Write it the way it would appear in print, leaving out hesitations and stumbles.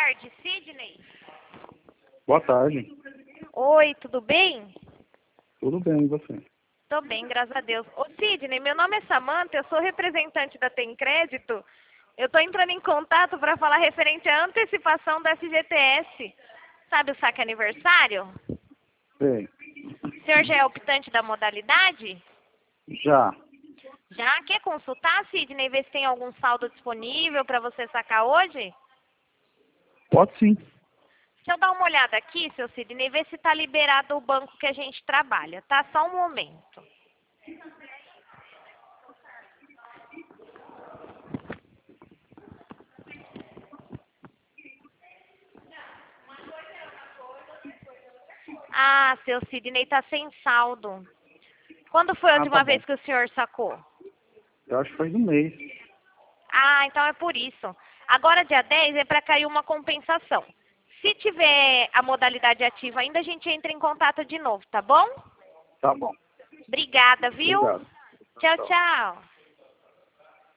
tarde, Sidney. Boa tarde. Oi, tudo bem? Tudo bem, e você? Tô bem, graças a Deus. Ô, Sidney, meu nome é Samanta, eu sou representante da Tem Crédito. Eu tô entrando em contato para falar referente à antecipação do FGTS. Sabe o saque aniversário? Bem, O senhor já é optante da modalidade? já. Já? Quer consultar, Sidney, ver se tem algum saldo disponível para você sacar hoje? Pode sim. Deixa eu dar uma olhada aqui, seu Sidney, ver se está liberado o banco que a gente trabalha, tá? Só um momento. Ah, seu Sidney tá sem saldo. Quando foi a Ah, tá última bom. vez que o senhor sacou? Eu acho que faz um mês. Ah, então é por isso. Agora, dia 10, é para cair uma compensação. Se tiver a modalidade ativa ainda, a gente entra em contato de novo, tá bom? Tá bom. Obrigada, viu? Obrigado. Tchau, Tchau. tchau.